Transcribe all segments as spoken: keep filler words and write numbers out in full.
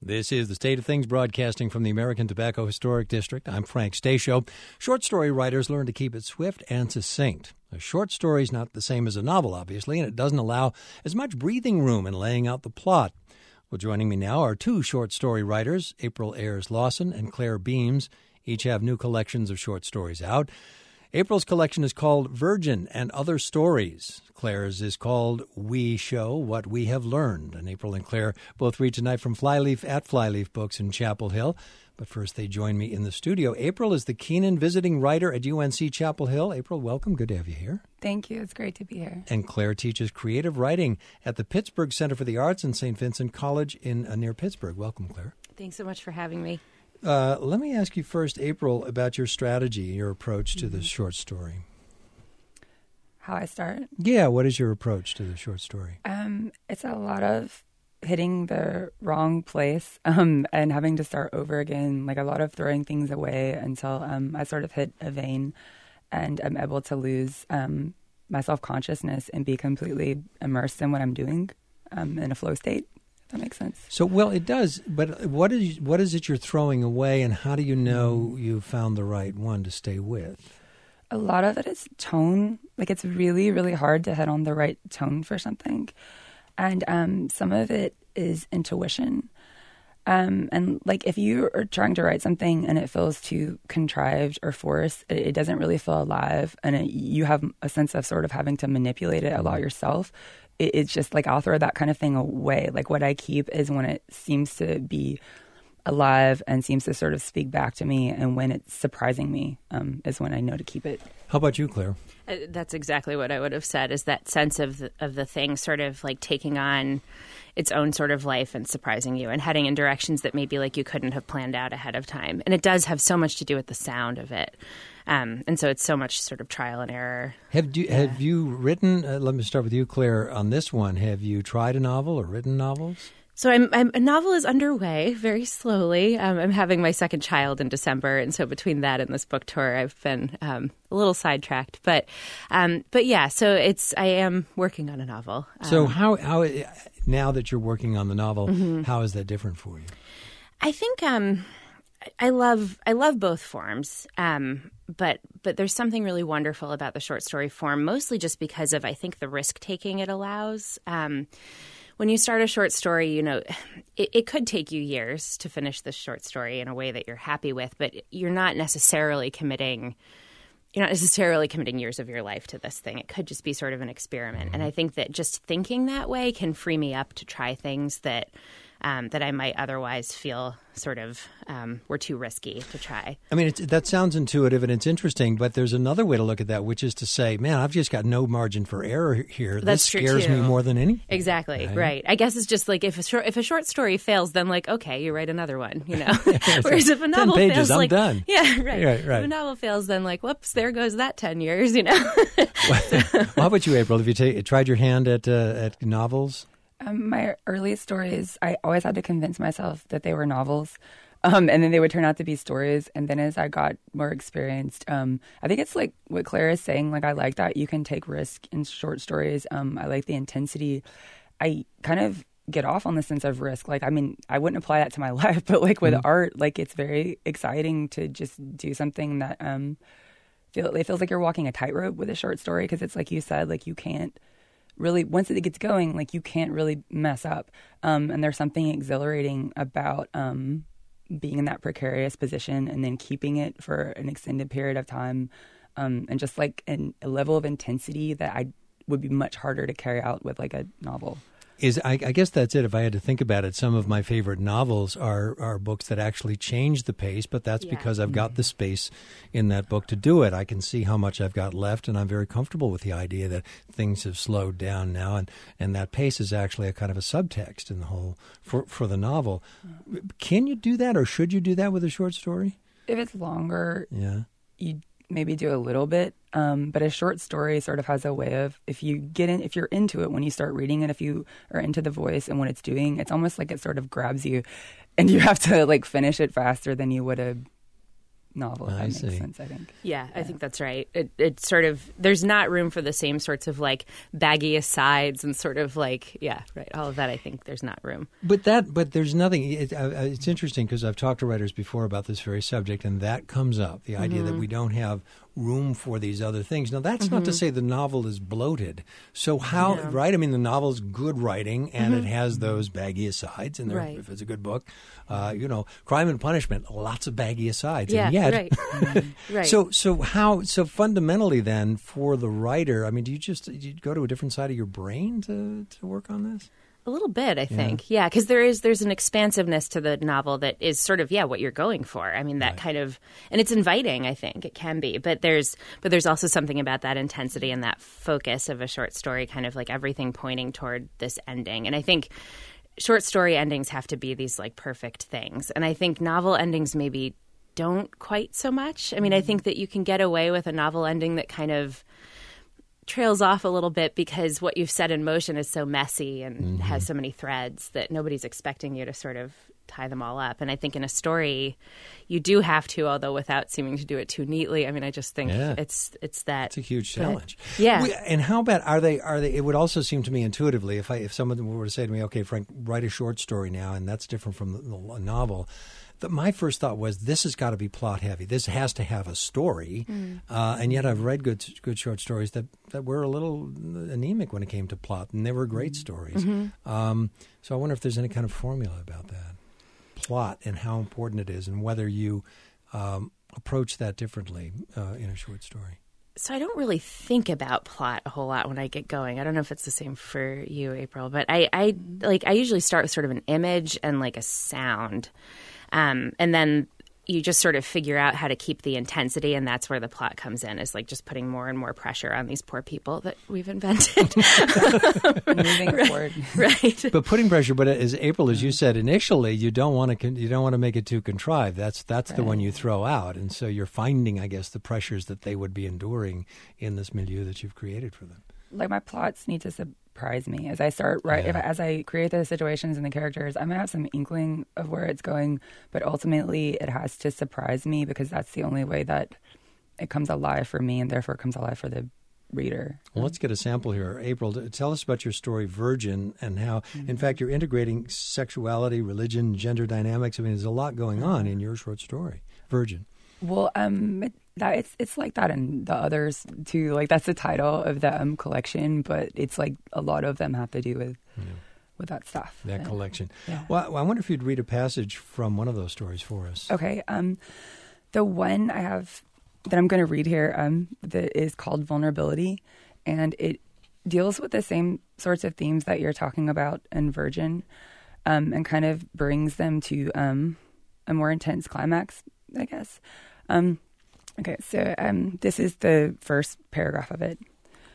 This is the State of Things broadcasting from the American Tobacco Historic District. I'm Frank Stasio. Short story writers learn to keep it swift and succinct. A short story is not the same as a novel, obviously, and it doesn't allow as much breathing room in laying out the plot. Well, joining me now are two short story writers, April Ayers-Lawson and Claire Beams. Each have new collections of short stories out. April's collection is called Virgin and Other Stories. Claire's is called We Show What We Have Learned. And April and Claire both read tonight from Flyleaf at Flyleaf Books in Chapel Hill. But first, they join me in the studio. April is the Keenan visiting writer at U N C Chapel Hill. April, welcome. Good to have you here. Thank you. It's great to be here. And Claire teaches creative writing at the Pittsburgh Center for the Arts and Saint Vincent College in uh, near Pittsburgh. Welcome, Claire. Thanks so much for having me. Uh, let me ask you first, April, about your strategy, your approach to mm-hmm. the short story. How I start? Yeah, what is your approach to the short story? Um, it's a lot of hitting the wrong place um, and having to start over again, like a lot of throwing things away until um, I sort of hit a vein and I'm able to lose um, my self-consciousness and be completely immersed in what I'm doing um, in a flow state. That makes sense. So, well, it does. But what is what is it you're throwing away, and how do you know you found the right one to stay with? A lot of it is tone. Like, it's really, really hard to hit on the right tone for something. And um, some of it is intuition. Um, and, like, if you are trying to write something and it feels too contrived or forced, it, it doesn't really feel alive. And it, you have a sense of sort of having to manipulate it a lot yourself. It's just like I'll throw that kind of thing away. Like what I keep is when it seems to be alive and seems to sort of speak back to me, and when it's surprising me um, is when I know to keep it. How about you, Claire? Uh, that's exactly what I would have said, is that sense of the, of the thing sort of like taking on its own sort of life and surprising you and heading in directions that maybe like you couldn't have planned out ahead of time. And it does have so much to do with the sound of it. Um, and so it's so much sort of trial and error. Have you, yeah. have you written, uh, let me start with you, Claire, on this one. Have you tried a novel or written novels? So I'm, I'm, a novel is underway very slowly. Um, I'm having my second child in December, and so between that and this book tour, I've been um, a little sidetracked. But um, but yeah, so it's I am working on a novel. Um, so how how now that you're working on the novel, mm-hmm. how is that different for you? I think um, I love I love both forms. Um, But but there's something really wonderful about the short story form, mostly just because of, I think, the risk-taking it allows. Um, when you start a short story, you know, it, it could take you years to finish this short story in a way that you're happy with, but you're not necessarily committing you're not necessarily committing years of your life to this thing. It could just be sort of an experiment. And I think that just thinking that way can free me up to try things that Um, that I might otherwise feel sort of um, were too risky to try. I mean, it's, that sounds intuitive and it's interesting, but there's another way to look at that, which is to say, man, I've just got no margin for error here. That's this true scares too. me more than anything. Exactly, right. right. I guess it's just like if a short if a short story fails, then like, okay, you write another one, you know. Whereas if a novel ten pages, fails, I'm like, done. Yeah, right. right, right. If a novel fails, then like, whoops, there goes that ten years, you know. Well, how about you, April? Have you ta- tried your hand at uh, at novels? Um, my earliest stories, I always had to convince myself that they were novels. Um, and then they would turn out to be stories. And then as I got more experienced, um, I think it's like what Claire is saying. Like, I like that you can take risk in short stories. Um, I like the intensity. I kind of get off on the sense of risk. Like, I mean, I wouldn't apply that to my life, but like with mm-hmm. art, like it's very exciting to just do something that um, feel, it feels like you're walking a tightrope with a short story. Because it's like you said, like you can't really, once it gets going, like you can't really mess up. Um, and there's something exhilarating about um, being in that precarious position and then keeping it for an extended period of time. Um, and just like an, a level of intensity that I would be much harder to carry out with like a novel. Is I, I guess that's it. If I had to think about it, some of my favorite novels are, are books that actually change the pace, but that's yeah. because I've got the space in that book to do it. I can see how much I've got left, and I'm very comfortable with the idea that things have slowed down now, and, and that pace is actually a kind of a subtext in the whole for, for the novel. Yeah. Can you do that, or should you do that with a short story? If it's longer, yeah, you maybe do a little bit. Um, but a short story sort of has a way of, if you get in, if you're into it when you start reading it, if you are into the voice and what it's doing, it's almost like it sort of grabs you and you have to like finish it faster than you would have novel, if I that makes see. sense, I think. Yeah, I think that's right. It, it's sort of, there's not room for the same sorts of like baggy asides and sort of like, yeah, right. All of that, I think there's not room. But that, but there's nothing. It, uh, it's interesting because I've talked to writers before about this very subject, and that comes up, the idea Mm-hmm. that we don't have room for these other things. Now, that's not to say the novel is bloated. So how, Yeah. right? I mean, the novel's good writing, and it has those baggy asides in there, Right. if it's a good book. Uh, you know, Crime and Punishment, lots of baggy asides. Yeah, and yet, right. right. So, so how? So fundamentally, then, for the writer, I mean, do you just do you go to a different side of your brain to to work on this? A little bit, I think. Yeah, because there is there's an expansiveness to the novel that is sort of yeah what you're going for. I mean that Right. kind of, and it's inviting. I think it can be, but there's but there's also something about that intensity and that focus of a short story, kind of like everything pointing toward this ending. And I think short story endings have to be these like perfect things, and I think novel endings maybe don't quite so much. I mean, I think that you can get away with a novel ending that kind of trails off a little bit because what you've set in motion is so messy and Mm-hmm. has so many threads that nobody's expecting you to sort of tie them all up. And I think in a story, you do have to, although without seeming to do it too neatly. I mean, I just think Yeah. it's it's that. It's a huge but- challenge. yeah. We- and how about are they? Are they? It would also seem to me intuitively, if I if someone were to say to me, "Okay, Frank, write a short story now," and that's different from the, the novel. That my first thought was, this has got to be plot heavy. This has to have a story. Mm. Uh, and yet, I've read good good short stories that, that were a little anemic when it came to plot, and they were great stories. Mm-hmm. Um, so I wonder if there's any kind of formula about that plot and how important it is, and whether you um, approach that differently uh, in a short story. So I don't really think about plot a whole lot when I get going. I don't know if it's the same for you, April, but I, I like I usually start with sort of an image and like a sound. Um, and then you just sort of figure out how to keep the intensity, and that's where the plot comes in, is like just putting more and more pressure on these poor people that we've invented. Moving right, forward. right. But putting pressure, but as April, as you said initially, you don't want to you don't want to make it too contrived. That's that's the one you throw out, and so you're finding, I guess, the pressures that they would be enduring in this milieu that you've created for them. Like my plots need to surprise me as I start right. Yeah. If I, as I create the situations and the characters, I might have some inkling of where it's going, but ultimately it has to surprise me because that's the only way that it comes alive for me, and therefore it comes alive for the reader. Well, let's get a sample here. April, tell us about your story, Virgin, and how, mm-hmm. in fact, you're integrating sexuality, religion, gender dynamics. I mean, there's a lot going on in your short story, Virgin. Well, um, it, that it's it's like that in the others too. Like that's the title of the um, collection, but it's like a lot of them have to do with yeah. with that stuff. That yeah. collection. Yeah. Well, I wonder if you'd read a passage from one of those stories for us. Okay. Um, the one I have that I'm going to read here um, that is called Vulnerability, and it deals with the same sorts of themes that you're talking about in Virgin, um, and kind of brings them to um, a more intense climax, I guess. Um, okay, so um, this is the first paragraph of it.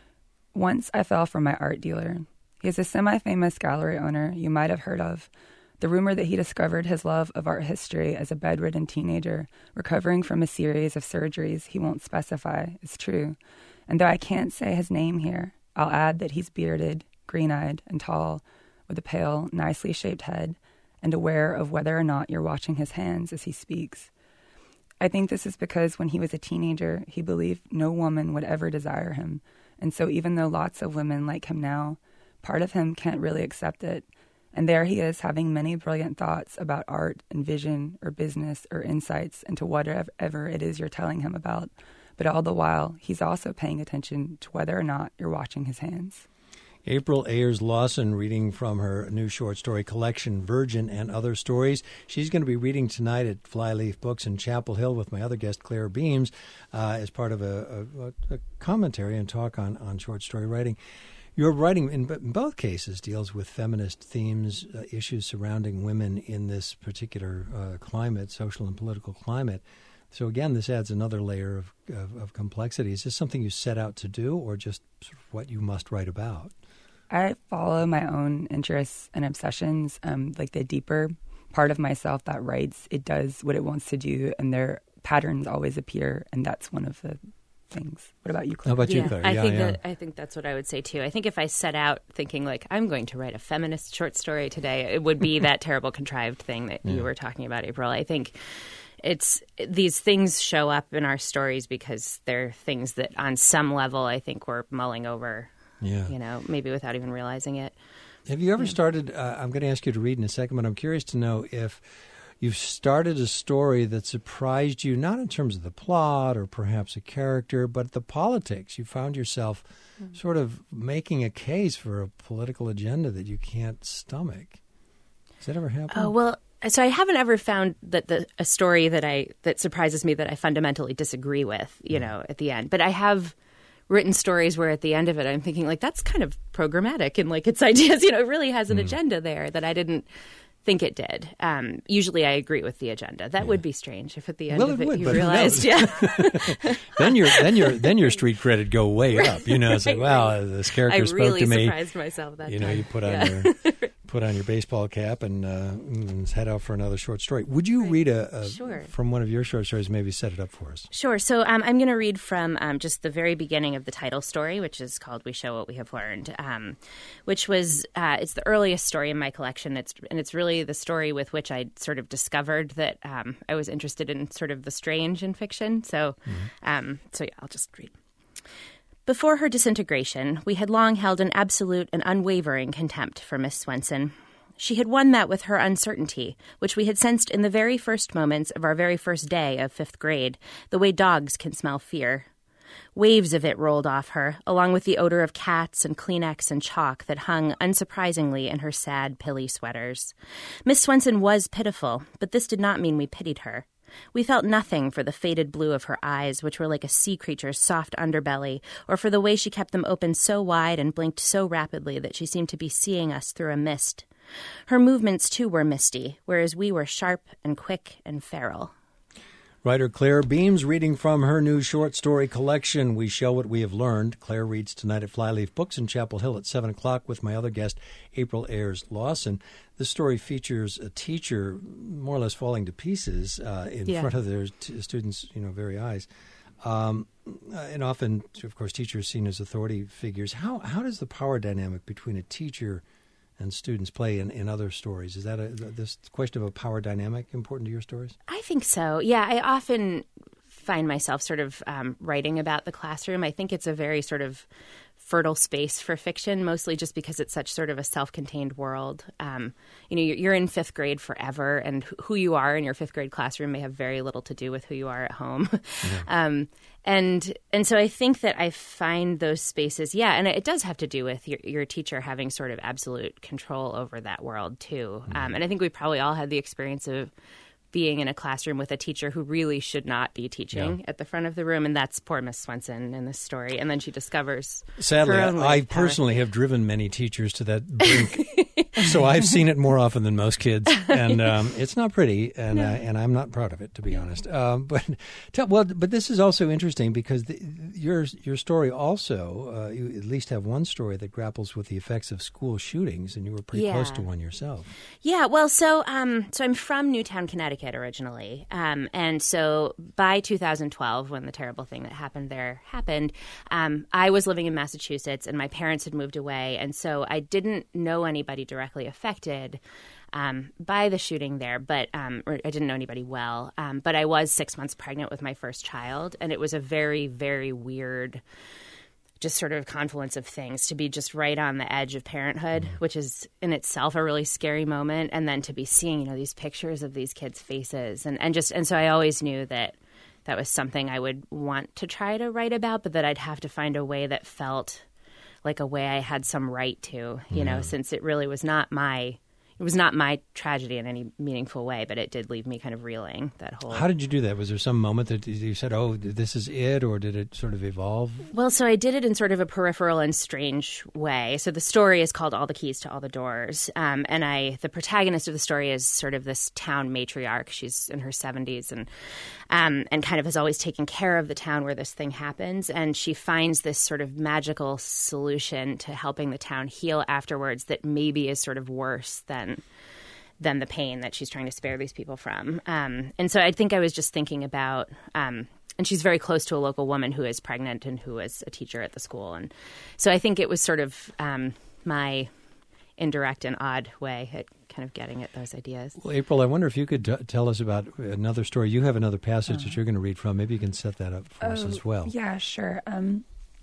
Once I fell for my art dealer. He is a semi-famous gallery owner you might have heard of. The rumor that he discovered his love of art history as a bedridden teenager, recovering from a series of surgeries he won't specify, is true. And though I can't say his name here, I'll add that he's bearded, green-eyed, and tall, with a pale, nicely shaped head, and aware of whether or not you're watching his hands as he speaks. I think this is because when he was a teenager, he believed no woman would ever desire him. And so even though lots of women like him now, part of him can't really accept it. And there he is having many brilliant thoughts about art and vision or business or insights into whatever it is you're telling him about. But all the while, he's also paying attention to whether or not you're watching his hands. April Ayers Lawson reading from her new short story collection, Virgin and Other Stories. She's going to be reading tonight at Flyleaf Books in Chapel Hill with my other guest, Claire Beams, uh, as part of a, a, a commentary and talk on, on short story writing. Your writing, in, in both cases, deals with feminist themes, uh, issues surrounding women in this particular uh, climate, social and political climate. So again, this adds another layer of, of, of complexity. Is this something you set out to do, or just sort of what you must write about? I follow my own interests and obsessions. Um, like the deeper part of myself that writes, it does what it wants to do, and their patterns always appear, and that's one of the things. What about you, Claire? How about yeah, you, Claire? I yeah, think yeah. that I think that's what I would say too. I think if I set out thinking like I'm going to write a feminist short story today, it would be that terrible contrived thing that yeah. you were talking about, April. I think it's these things show up in our stories because they're things that on some level I think we're mulling over, yeah. you know, maybe without even realizing it. Have you ever yeah. started, uh, I'm going to ask you to read in a second, but I'm curious to know if you've started a story that surprised you, not in terms of the plot or perhaps a character, but the politics. You found yourself mm-hmm. sort of making a case for a political agenda that you can't stomach. Has that ever happened? Oh, well, so I haven't ever found that the a story that I that surprises me that I fundamentally disagree with, you know, at the end. But I have written stories where at the end of it I'm thinking like that's kind of programmatic and like its ideas, you know, it really has an mm. agenda there that I didn't think it did. Um, usually I agree with the agenda. That yeah. would be strange if at the end well, of it, it would, you realized, yeah. then your then your then your street credit go way right, up. You know, it's like, right, wow, right. this character I spoke really to me. surprised myself that You time. know, you put on yeah. your put on your baseball cap and, uh, and head out for another short story. Would you right. read a, a sure. from one of your short stories? Maybe set it up for us. Sure. So um, I'm going to read from um, just the very beginning of the title story, which is called "We Show What We Have Learned," um, which was uh, it's the earliest story in my collection. It's and it's really the story with which I sort of discovered that um, I was interested in sort of the strange in fiction. So, mm-hmm. um, so yeah, I'll just read. Before her disintegration, we had long held an absolute and unwavering contempt for Miss Swenson. She had won that with her uncertainty, which we had sensed in the very first moments of our very first day of fifth grade, the way dogs can smell fear. Waves of it rolled off her, along with the odor of cats and Kleenex and chalk that hung unsurprisingly in her sad, pilly sweaters. Miss Swenson was pitiful, but this did not mean we pitied her. We felt nothing for the faded blue of her eyes, which were like a sea creature's soft underbelly, or for the way she kept them open so wide and blinked so rapidly that she seemed to be seeing us through a mist. Her movements, too, were misty, whereas we were sharp and quick and feral. Writer Claire Beams reading from her new short story collection, We Show What We Have Learned. Claire reads tonight at Flyleaf Books in Chapel Hill at seven o'clock with my other guest, April Ayers-Lawson. This story features a teacher more or less falling to pieces uh, in yeah. front of their t- students' you know, very eyes. Um, and often, of course, teachers seen as authority figures. How how does the power dynamic between a teacher and students play in, in other stories? Is that a, this question of a power dynamic important to your stories? I think so. Yeah, I often find myself sort of um, writing about the classroom. I think it's a very sort of fertile space for fiction, mostly just because it's such sort of a self-contained world. Um, you know, you're, you're in fifth grade forever, and who you are in your fifth grade classroom may have very little to do with who you are at home. Yeah. um, and and so I think that I find those spaces, yeah, and it does have to do with your, your teacher having sort of absolute control over that world too. Mm-hmm. Um, and I think we probably all had the experience of being in a classroom with a teacher who really should not be teaching yeah. at the front of the room, and that's poor Miss Swenson in this story. And then she discovers Sadly, her own I power. personally have driven many teachers to that brink, so I've seen it more often than most kids, and um, it's not pretty, and no. uh, and I'm not proud of it, to be honest. Um, but tell, well, but this is also interesting because the, your your story also, uh, you at least have one story that grapples with the effects of school shootings, and you were pretty yeah. close to one yourself. Yeah, well, so um, so I'm from Newtown, Connecticut originally, um, and so by two thousand twelve, when the terrible thing that happened there happened, um, I was living in Massachusetts, and my parents had moved away, and so I didn't know anybody directly affected um, by the shooting there, but um, or I didn't know anybody well. Um, but I was six months pregnant with my first child, and it was a very, very weird, just sort of confluence of things to be just right on the edge of parenthood, mm-hmm. which is in itself a really scary moment, and then to be seeing, you know, these pictures of these kids' faces, and, and just and so I always knew that that was something I would want to try to write about, but that I'd have to find a way that felt like a way I had some right to, you yeah. know, since it really was not my, it was not my tragedy in any meaningful way, but it did leave me kind of reeling that whole. How did you do that? Was there some moment that you said, oh, this is it, or did it sort of evolve? Well, so I did it in sort of a peripheral and strange way. So the story is called All the Keys to All the Doors. Um, and I, the protagonist of the story is sort of this town matriarch. She's in her seventies and um, and kind of has always taken care of the town where this thing happens. And she finds this sort of magical solution to helping the town heal afterwards that maybe is sort of worse than than the pain that she's trying to spare these people from. Um, and so I think I was just thinking about um, and she's very close to a local woman who is pregnant and who is a teacher at the school. And so I think it was sort of um, my indirect and odd way at kind of getting at those ideas. Well, April, I wonder if you could t- tell us about another story. You have another passage oh. that you're going to read from. Maybe you can set that up for oh, us as well. Yeah, sure. Um,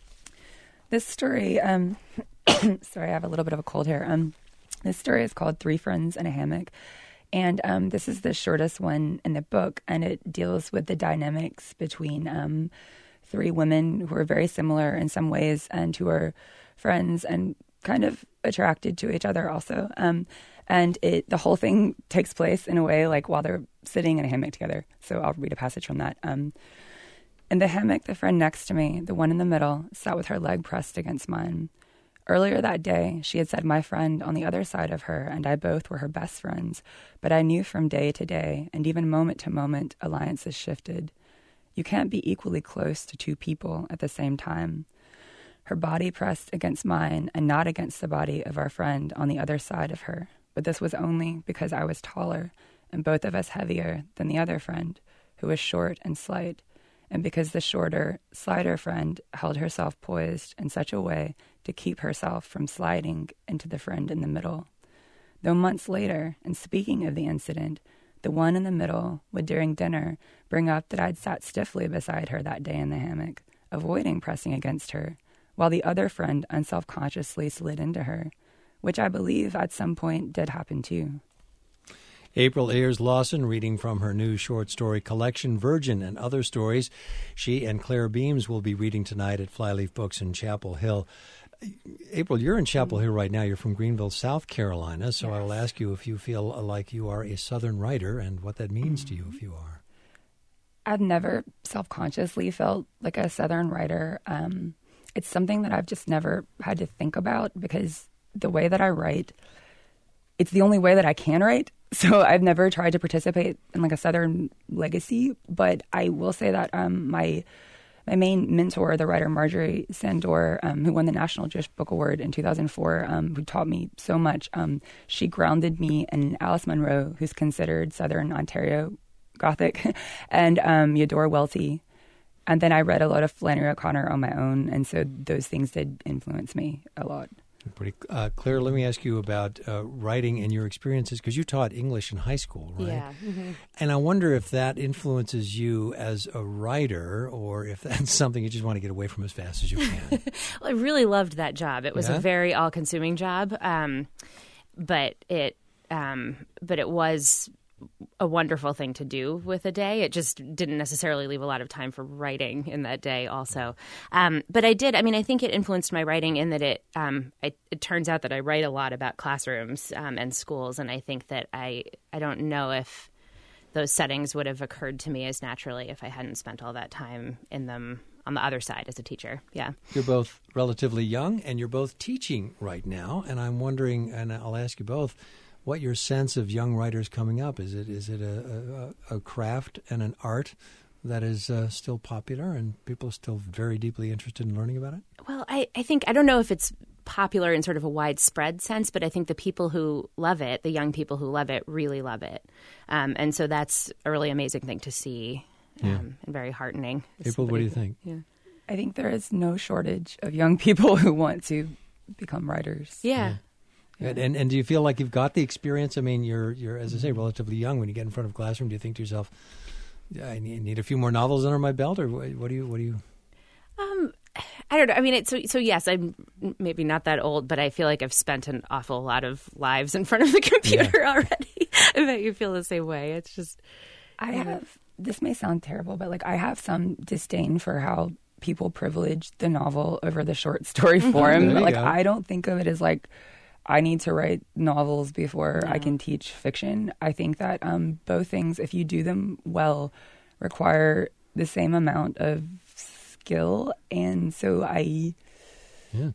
this story, um, sorry, I have a little bit of a cold here. Um, this story is called Three Friends in a Hammock. And um, this is the shortest one in the book, and it deals with the dynamics between um, three women who are very similar in some ways and who are friends and kind of attracted to each other also. Um, and it the whole thing takes place in a way like while they're sitting in a hammock together. So I'll read a passage from that. Um, in the hammock, the friend next to me, the one in the middle, sat with her leg pressed against mine. Earlier that day, she had said my friend on the other side of her and I both were her best friends, but I knew from day to day, and even moment to moment, alliances shifted. You can't be equally close to two people at the same time. Her body pressed against mine and not against the body of our friend on the other side of her, but this was only because I was taller and both of us heavier than the other friend, who was short and slight, and because the shorter, slighter friend held herself poised in such a way to keep herself from sliding into the friend in the middle. Though months later, and speaking of the incident, the one in the middle would during dinner bring up that I'd sat stiffly beside her that day in the hammock, avoiding pressing against her, while the other friend unselfconsciously slid into her, which I believe at some point did happen too. April Ayers Lawson reading from her new short story collection, Virgin and Other Stories. She and Claire Beams will be reading tonight at Flyleaf Books in Chapel Hill. April, you're in Chapel Hill right now. You're from Greenville, South Carolina, so yes. I will ask you if you feel like you are a Southern writer and what that means mm-hmm. to you if you are. I've never self-consciously felt like a Southern writer. Um, it's something that I've just never had to think about because the way that I write, it's the only way that I can write. So I've never tried to participate in like a Southern legacy, but I will say that um, my my main mentor, the writer Marjorie Sandor, um, who won the National Jewish Book Award in two thousand four, um, who taught me so much, um, she grounded me in Alice Munro, who's considered Southern Ontario Gothic, and um, Eudora Welty. And then I read a lot of Flannery O'Connor on my own, and so those things did influence me a lot. Pretty uh, Claire, let me ask you about uh, writing and your experiences, because you taught English in high school, right? Yeah. Mm-hmm. And I wonder if that influences you as a writer or if that's something you just want to get away from as fast as you can. Well, I really loved that job. It was yeah? a very all-consuming job, um, but it um, but it was a wonderful thing to do with a day. It just didn't necessarily leave a lot of time for writing in that day also. Um, but I did, I mean, I think it influenced my writing in that it, um, I, it turns out that I write a lot about classrooms um, and schools. And I think that I, I don't know if those settings would have occurred to me as naturally if I hadn't spent all that time in them on the other side as a teacher. Yeah. You're both relatively young and you're both teaching right now. And I'm wondering, and I'll ask you both, what your sense of young writers coming up? Is it is it a, a, a craft and an art that is uh, still popular and people are still very deeply interested in learning about it? Well, I, I think, I don't know if it's popular in sort of a widespread sense, but I think the people who love it, the young people who love it, really love it. Um, and so that's a really amazing thing to see um, yeah. and very heartening. April, what do you think? Yeah, I think there is no shortage of young people who want to become writers. Yeah. yeah. Yeah. And and do you feel like you've got the experience? I mean, you're you're as I say, relatively young. When you get in front of a classroom, do you think to yourself, "I need, need a few more novels under my belt," or what, what do you what do you? Um, I don't know. I mean, it's so so. Yes, I'm maybe not that old, but I feel like I've spent an awful lot of lives in front of the computer yeah. already. I bet you feel the same way. It's just, I have. This may sound terrible, but like I have some disdain for how people privilege the novel over the short story form. Like go. I don't think of it as like, I need to write novels before no. I can teach fiction. I think that um, both things, if you do them well, require the same amount of skill. And so I, yeah.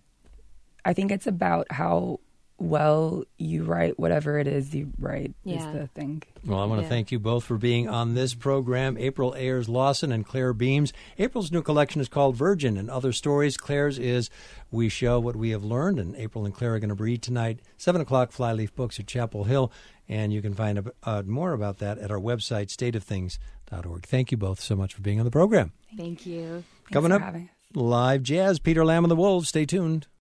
I think it's about how well you write whatever it is you write yeah. is the thing. Well, I want to yeah. thank you both for being on this program, April Ayers Lawson and Claire Beams. April's new collection is called Virgin and Other Stories. Claire's is We Show What We Have Learned, and April and Claire are going to read tonight, seven o'clock, Flyleaf Books at Chapel Hill. And you can find out more about that at our website, state of things dot org. Thank you both so much for being on the program. Thank you. Coming Thanks up, for having us. live jazz, Peter Lamb and the Wolves. Stay tuned.